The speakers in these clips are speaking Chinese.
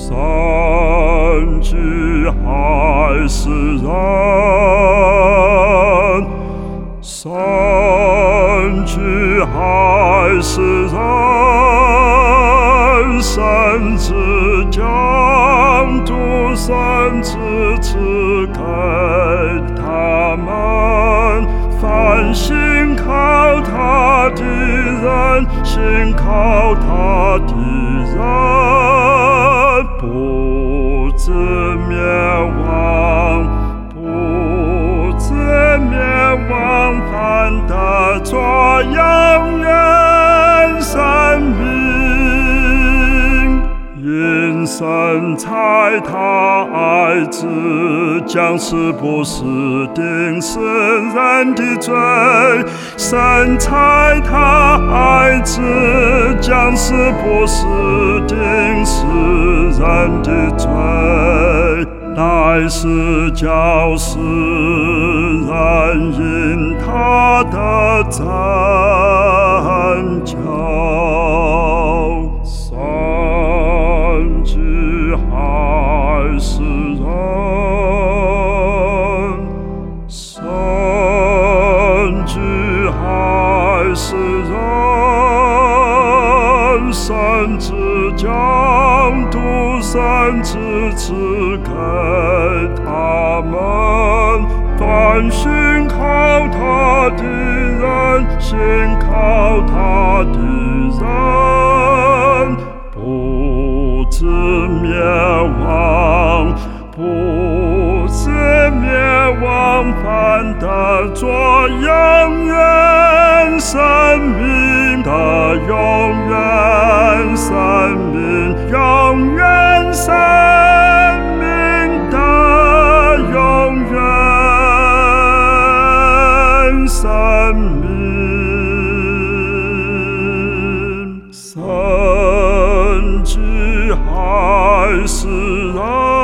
神之还是人，神之还是人，神之将独生子赐给他们，凡信靠他的人，信靠他的人，不至灭亡，不至灭亡，反得作永远生命。因神猜他爱子将死不死定世人的罪，神猜他爱子将死不死定世人的罪，乃是叫世人因他的拯救。神之还是人，神之还是人，神之将独生子赐给他们，凡信靠他的人，信靠他的人，不至灭亡，不至灭亡，反得作永远生命的永远生命，永远生命的永远生命。神之还是人，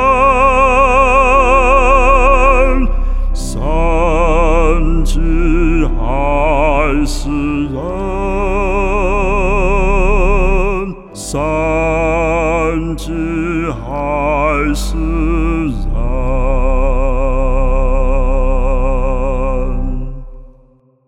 神之还是人，神之